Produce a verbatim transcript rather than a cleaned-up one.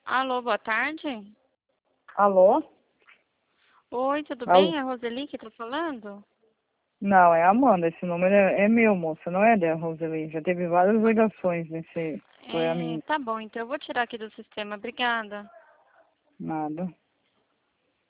Alô, boa tarde. Alô? Oi, tudo Alô? bem? É a Roseli que tá falando? Não, é a Amanda. Esse número é, é meu, moça, não é da Roseli. Já teve várias ligações nesse. Foi a É, minha. tá bom, então eu vou tirar aqui do sistema. Obrigada. Nada.